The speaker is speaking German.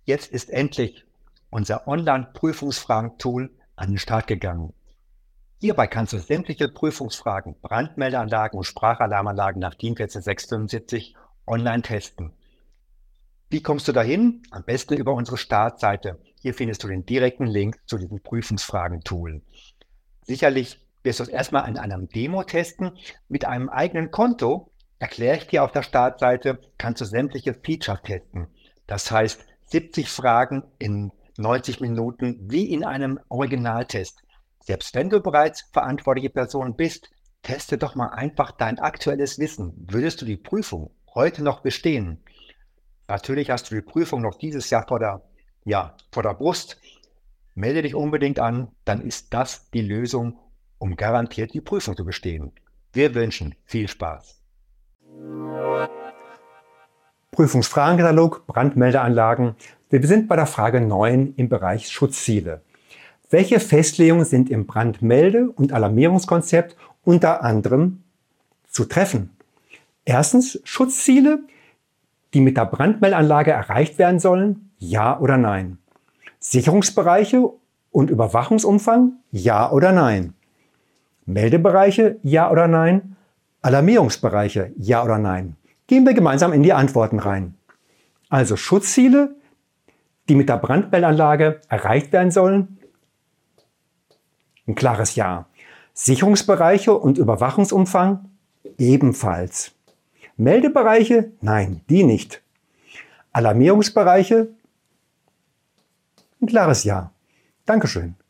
Jetzt ist endlich unser Online-Prüfungsfragen-Tool an den Start gegangen. Hierbei kannst du sämtliche Prüfungsfragen, Brandmeldeanlagen und Sprachalarmanlagen nach DIN 14675 online testen. Wie kommst du dahin? Am besten über unsere Startseite. Hier findest du den direkten Link zu diesem Prüfungsfragen-Tool. Sicherlich wirst du es erstmal in einem Demo testen. Mit einem eigenen Konto, erkläre ich dir auf der Startseite, kannst du sämtliche Features testen. Das heißt, 70 Fragen in 90 Minuten wie in einem Originaltest. Selbst wenn du bereits verantwortliche Person bist, teste doch mal einfach dein aktuelles Wissen. Würdest du die Prüfung heute noch bestehen? Natürlich hast du die Prüfung noch dieses Jahr vor der Brust. Melde dich unbedingt an, dann ist das die Lösung, um garantiert die Prüfung zu bestehen. Wir wünschen viel Spaß. Prüfungsfragenkatalog, Brandmeldeanlagen. Wir sind bei der Frage 9 im Bereich Schutzziele. Welche Festlegungen sind im Brandmelde- und Alarmierungskonzept unter anderem zu treffen? Erstens Schutzziele, die mit der Brandmeldeanlage erreicht werden sollen, ja oder nein. Sicherungsbereiche und Überwachungsumfang, ja oder nein. Meldebereiche, ja oder nein. Alarmierungsbereiche, ja oder nein. Gehen wir gemeinsam in die Antworten rein. Also Schutzziele, die mit der Brandmeldeanlage erreicht werden sollen, ein klares Ja. Sicherungsbereiche und Überwachungsumfang, ebenfalls. Meldebereiche, nein, die nicht. Alarmierungsbereiche, ein klares Ja. Dankeschön.